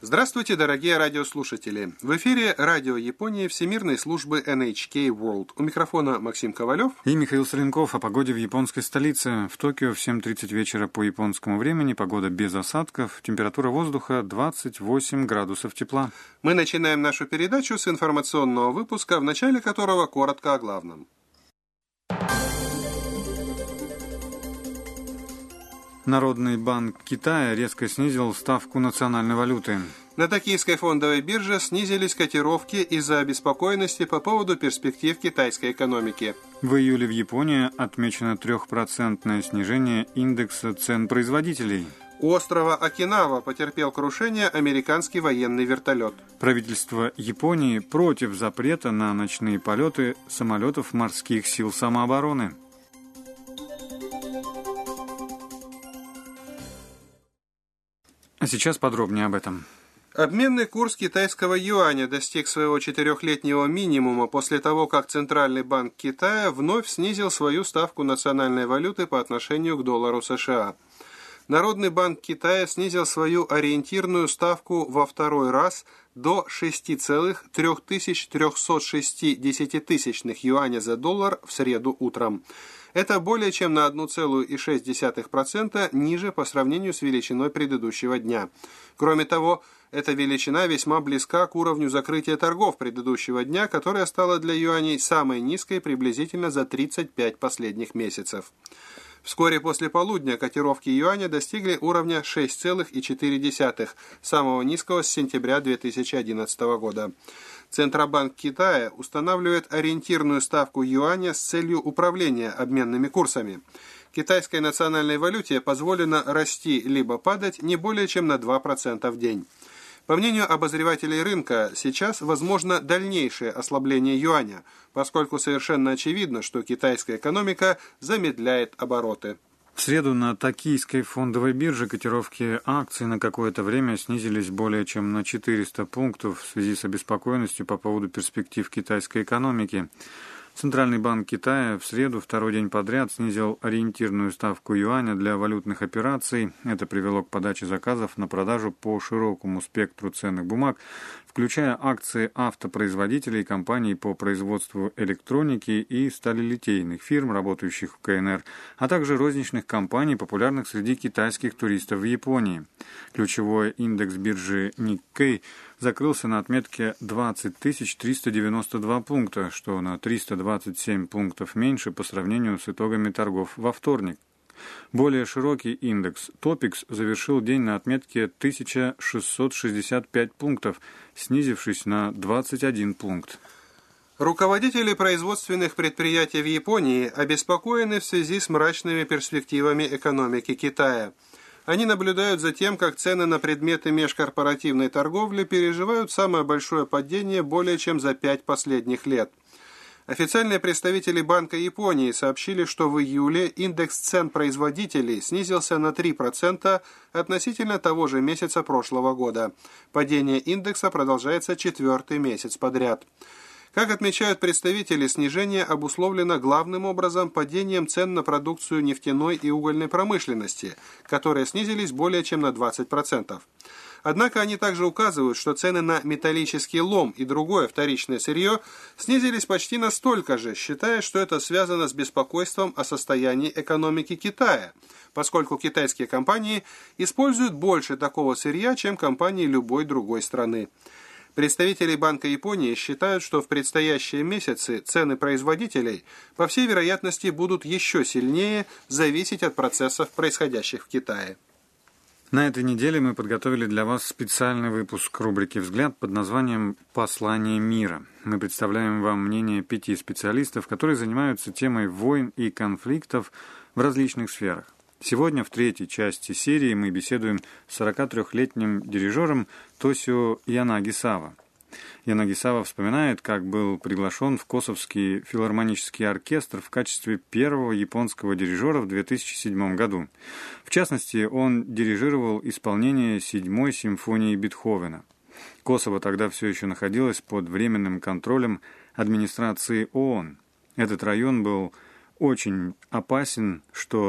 Здравствуйте, дорогие радиослушатели! В эфире радио Японии Всемирной службы NHK World. У микрофона Максим Ковалев и Михаил Соленков. О погоде в японской столице. В Токио в 7:30 вечера по японскому времени. Погода без осадков. Температура воздуха 28 градусов тепла. Мы начинаем нашу передачу с информационного выпуска, в начале которого коротко о главном. Народный банк Китая резко снизил ставку национальной валюты. На токийской фондовой бирже снизились котировки из-за обеспокоенности по поводу перспектив китайской экономики. В июле в Японии отмечено 3% снижение индекса цен производителей. У острова Окинава потерпел крушение американский военный вертолет. Правительство Японии против запрета на ночные полеты самолетов морских сил самообороны. А сейчас подробнее об этом. Обменный курс китайского юаня достиг своего 4-летнего минимума после того, как Центральный банк Китая вновь снизил свою ставку национальной валюты по отношению к доллару США. Народный банк Китая снизил свою ориентирную ставку во второй раз до 6,3360 юаня за доллар в среду утром. Это более чем на 1,6% ниже по сравнению с величиной предыдущего дня. Кроме того, эта величина весьма близка к уровню закрытия торгов предыдущего дня, которая стала для юаней самой низкой приблизительно за 35 последних месяцев. Вскоре после полудня котировки юаня достигли уровня 6,4, самого низкого с сентября 2011 года. Центробанк Китая устанавливает ориентирную ставку юаня с целью управления обменными курсами. Китайской национальной валюте позволено расти либо падать не более чем на 2% в день. По мнению обозревателей рынка, сейчас возможно дальнейшее ослабление юаня, поскольку совершенно очевидно, что китайская экономика замедляет обороты. В среду на токийской фондовой бирже котировки акций на какое-то время снизились более чем на 400 пунктов в связи с обеспокоенностью по поводу перспектив китайской экономики. Центральный банк Китая в среду второй день подряд снизил ориентирную ставку юаня для валютных операций. Это привело к подаче заказов на продажу по широкому спектру ценных бумаг, включая акции автопроизводителей, компаний по производству электроники и сталелитейных фирм, работающих в КНР, а также розничных компаний, популярных среди китайских туристов в Японии. Ключевой индекс биржи Nikkei закрылся на отметке 20 392 пункта, что на 327 пунктов меньше по сравнению с итогами торгов во вторник. Более широкий индекс Topix завершил день на отметке 1665 пунктов, снизившись на 21 пункт. Руководители производственных предприятий в Японии обеспокоены в связи с мрачными перспективами экономики Китая. Они наблюдают за тем, как цены на предметы межкорпоративной торговли переживают самое большое падение более чем за 5 последних лет. Официальные представители Банка Японии сообщили, что в июле индекс цен производителей снизился на 3% относительно того же месяца прошлого года. Падение индекса продолжается 4-й месяц подряд. Как отмечают представители, снижение обусловлено главным образом падением цен на продукцию нефтяной и угольной промышленности, которые снизились более чем на 20%. Однако они также указывают, что цены на металлический лом и другое вторичное сырье снизились почти настолько же, считая, что это связано с беспокойством о состоянии экономики Китая, поскольку китайские компании используют больше такого сырья, чем компании любой другой страны. Представители Банка Японии считают, что в предстоящие месяцы цены производителей, по всей вероятности, будут еще сильнее зависеть от процессов, происходящих в Китае. На этой неделе мы подготовили для вас специальный выпуск рубрики «Взгляд» под названием «Послание мира». Мы представляем вам мнение 5 специалистов, которые занимаются темой войн и конфликтов в различных сферах. Сегодня в третьей части серии мы беседуем с 43-летним дирижером Тосио Янагисава. Янагисава вспоминает, как был приглашен в Косовский филармонический оркестр в качестве первого японского дирижера в 2007 году. В частности, он дирижировал исполнение 7-й симфонии Бетховена. Косово тогда все еще находилось под временным контролем администрации ООН. Этот район был очень опасен,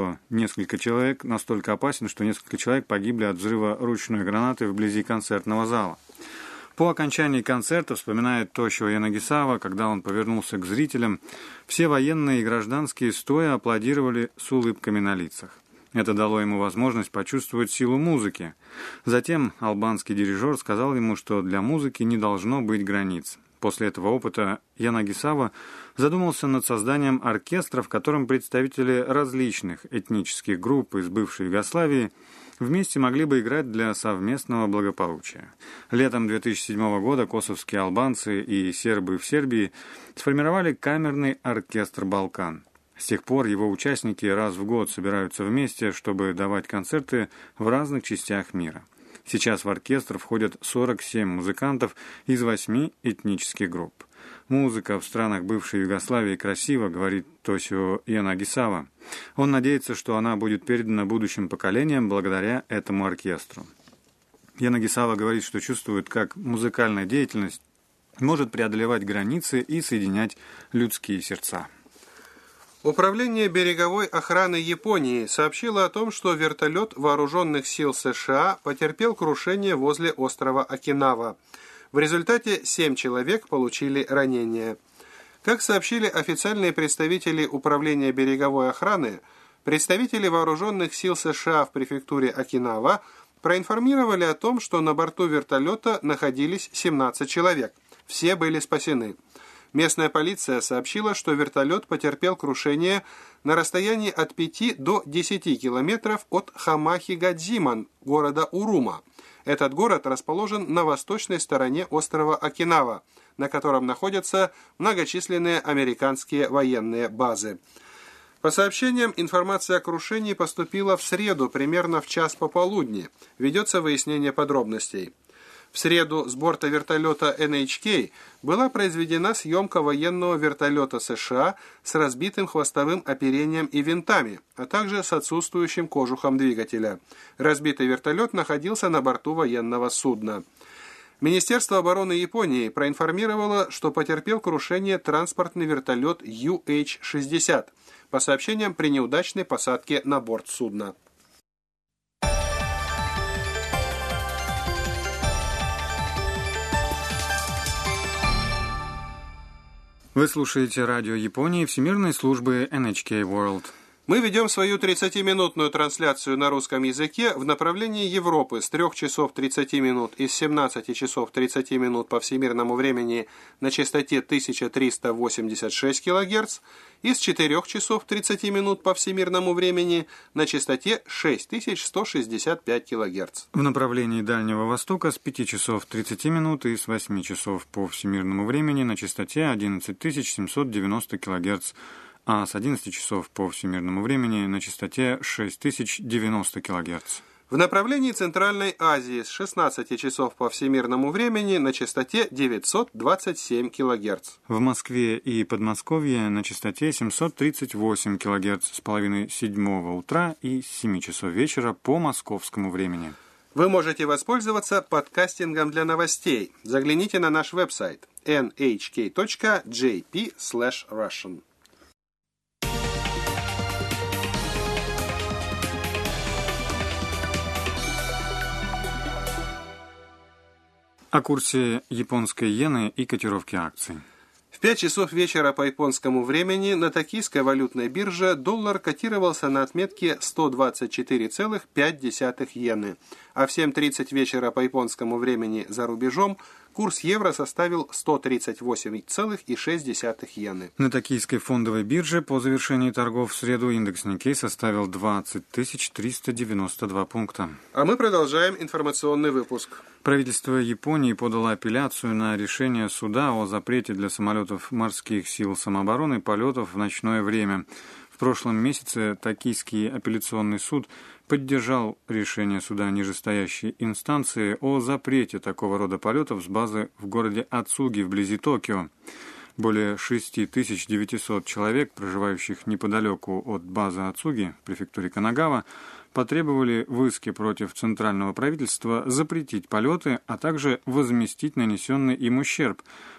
настолько опасен, что несколько человек погибли от взрыва ручной гранаты вблизи концертного зала. По окончании концерта, вспоминает Тошио Янагисава, когда он повернулся к зрителям, все военные и гражданские стоя аплодировали с улыбками на лицах. Это дало ему возможность почувствовать силу музыки. Затем албанский дирижер сказал ему, что для музыки не должно быть границ. После этого опыта Янагисава задумался над созданием оркестра, в котором представители различных этнических групп из бывшей Югославии вместе могли бы играть для совместного благополучия. Летом 2007 года косовские албанцы и сербы в Сербии сформировали камерный оркестр «Балкан». С тех пор его участники раз в год собираются вместе, чтобы давать концерты в разных частях мира. Сейчас в оркестр входят 47 музыкантов из 8 этнических групп. «Музыка в странах бывшей Югославии красива», говорит Тошио Янагисава. Он надеется, что она будет передана будущим поколениям благодаря этому оркестру. Янагисава говорит, что чувствует, как музыкальная деятельность может преодолевать границы и соединять людские сердца. Управление береговой охраны Японии сообщило о том, что вертолет вооруженных сил США потерпел крушение возле острова Окинава. В результате 7 человек получили ранения. Как сообщили официальные представители Управления береговой охраны, представители вооруженных сил США в префектуре Окинава проинформировали о том, что на борту вертолета находились 17 человек. Все были спасены. Местная полиция сообщила, что вертолет потерпел крушение на расстоянии от 5 до 10 километров от Хамахи-Гадзиман, города Урума. Этот город расположен на восточной стороне острова Окинава, на котором находятся многочисленные американские военные базы. По сообщениям, информация о крушении поступила в среду, примерно в час пополудни. Ведется выяснение подробностей. В среду с борта вертолета NHK была произведена съемка военного вертолета США с разбитым хвостовым оперением и винтами, а также с отсутствующим кожухом двигателя. Разбитый вертолет находился на борту военного судна. Министерство обороны Японии проинформировало, что потерпел крушение транспортный вертолет UH-60, по сообщениям при неудачной посадке на борт судна. Вы слушаете радио Японии Всемирной службы NHK World. Мы ведем свою 30-минутную трансляцию на русском языке в направлении Европы с 3 часов 30 минут и с 17 часов 30 минут по всемирному времени на частоте 1386 кГц и с 4 часов 30 минут по всемирному времени на частоте 6165 кГц. В направлении Дальнего Востока с 5 часов 30 минут и с 8 часов по всемирному времени на частоте 11790 кГц, а с 11 часов по всемирному времени на частоте 6090 кГц. В направлении Центральной Азии с 16 часов по всемирному времени на частоте 927 кГц. В Москве и Подмосковье на частоте 738 кГц с половины 7 утра и с 7 часов вечера по московскому времени. Вы можете воспользоваться подкастингом для новостей. Загляните на наш веб-сайт nhk.jp/russian. О курсе японской иены и котировке акций. В 5 часов вечера по японскому времени на токийской валютной бирже доллар котировался на отметке 124,5 йены, а в 7:30 вечера по японскому времени за рубежом курс евро составил 138,6 йены. На токийской фондовой бирже по завершении торгов в среду индекс Никей составил 20 392 пункта. А мы продолжаем информационный выпуск. Правительство Японии подало апелляцию на решение суда о запрете для самолетов морских сил самообороны полетов в ночное время. В прошлом месяце Токийский апелляционный суд поддержал решение суда нижестоящей инстанции о запрете такого рода полетов с базы в городе Ацуги вблизи Токио. Более 6900 человек, проживающих неподалеку от базы Ацуги в префектуре Канагава, потребовали в иске против центрального правительства запретить полеты, а также возместить нанесенный им ущерб,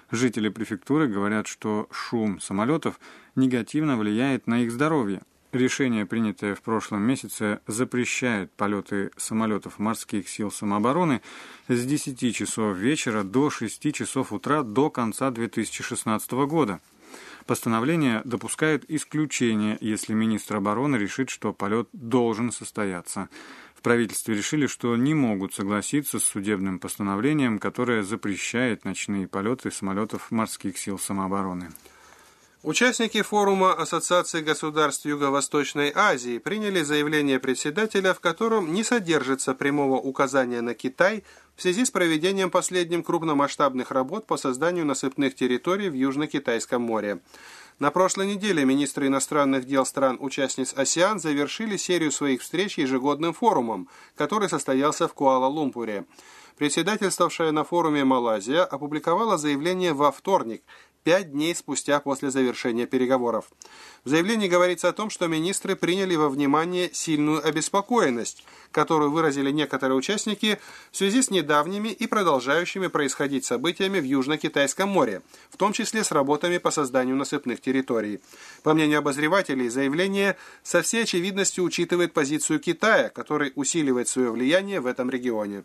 Жители префектуры говорят, что шум самолетов негативно влияет на их здоровье. Решение, принятое в прошлом месяце, запрещает полеты самолетов морских сил самообороны с 10 часов вечера до 6 часов утра до конца 2016 года. Постановление допускает исключение, если министр обороны решит, что полет должен состояться. В правительстве решили, что не могут согласиться с судебным постановлением, которое запрещает ночные полеты самолетов морских сил самообороны. Участники форума Ассоциации государств Юго-Восточной Азии приняли заявление председателя, в котором не содержится прямого указания на Китай в связи с проведением последним крупномасштабных работ по созданию насыпных территорий в Южно-Китайском море. На прошлой неделе министры иностранных дел стран-участниц АСЕАН завершили серию своих встреч ежегодным форумом, который состоялся в Куала-Лумпуре. Председательствовавшая на форуме Малайзия опубликовала заявление во вторник, 5 дней спустя после завершения переговоров. В заявлении говорится о том, что министры приняли во внимание сильную обеспокоенность, которую выразили некоторые участники в связи с недавними и продолжающими происходить событиями в Южно-Китайском море, в том числе с работами по созданию насыпных территорий. По мнению обозревателей, заявление со всей очевидностью учитывает позицию Китая, который усиливает свое влияние в этом регионе.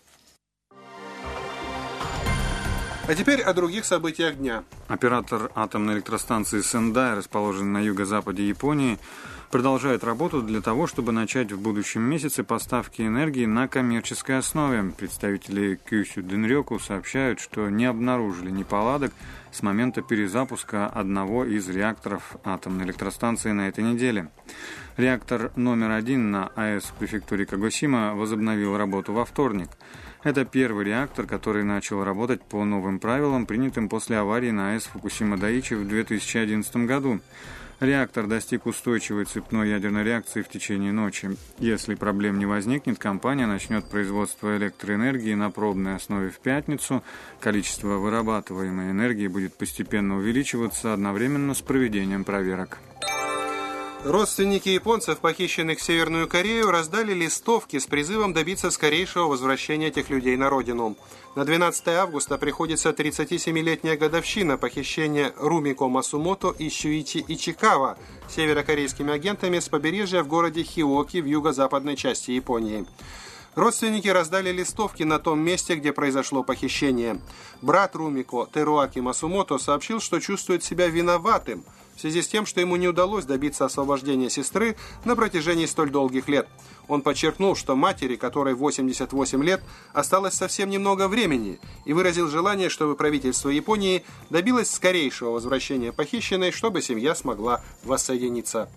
А теперь о других событиях дня. Оператор атомной электростанции Сендай, расположенной на юго-западе Японии, продолжает работу для того, чтобы начать в будущем месяце поставки энергии на коммерческой основе. Представители Kyushu Denryoku сообщают, что не обнаружили неполадок с момента перезапуска одного из реакторов атомной электростанции на этой неделе. Реактор номер 1 на АЭС в префектуре Кагосима возобновил работу во вторник. Это первый реактор, который начал работать по новым правилам, принятым после аварии на АЭС Фукусима-Дайичи в 2011 году. Реактор достиг устойчивой цепной ядерной реакции в течение ночи. Если проблем не возникнет, компания начнет производство электроэнергии на пробной основе в пятницу. Количество вырабатываемой энергии будет постепенно увеличиваться одновременно с проведением проверок. Родственники японцев, похищенных в Северную Корею, раздали листовки с призывом добиться скорейшего возвращения этих людей на родину. На 12 августа приходится 37-летняя годовщина похищения Румико Масумото и Сюичи Ичикава северокорейскими агентами с побережья в городе Хиоки в юго-западной части Японии. Родственники раздали листовки на том месте, где произошло похищение. Брат Румико, Теруаки Масумото, сообщил, что чувствует себя виноватым в связи с тем, что ему не удалось добиться освобождения сестры на протяжении столь долгих лет. Он подчеркнул, что матери, которой 88 лет, осталось совсем немного времени, и выразил желание, чтобы правительство Японии добилось скорейшего возвращения похищенной, чтобы семья смогла воссоединиться.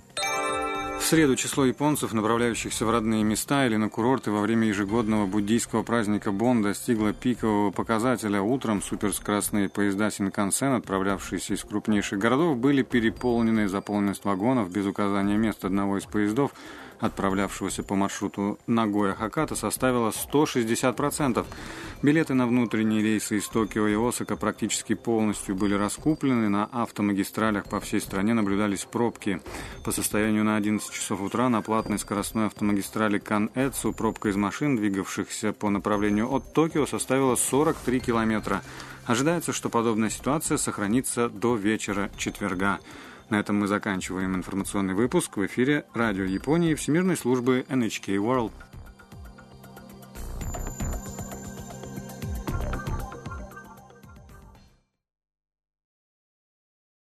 В среду число японцев, направляющихся в родные места или на курорты во время ежегодного буддийского праздника Бон, достигло пикового показателя. Утром суперскоростные поезда Синкансен, отправлявшиеся из крупнейших городов, были переполнены. Заполненность вагонов без указания мест одного из поездов, отправлявшегося по маршруту Нагоя-Хокката, составила 160%. Билеты на внутренние рейсы из Токио и Осака практически полностью были раскуплены. На автомагистралях по всей стране наблюдались пробки. По состоянию на 11 часов утра на платной скоростной автомагистрали Канэцу пробка из машин, двигавшихся по направлению от Токио, составила 43 километра. Ожидается, что подобная ситуация сохранится до вечера четверга. На этом мы заканчиваем информационный выпуск. В эфире Радио Японии Всемирной службы NHK World.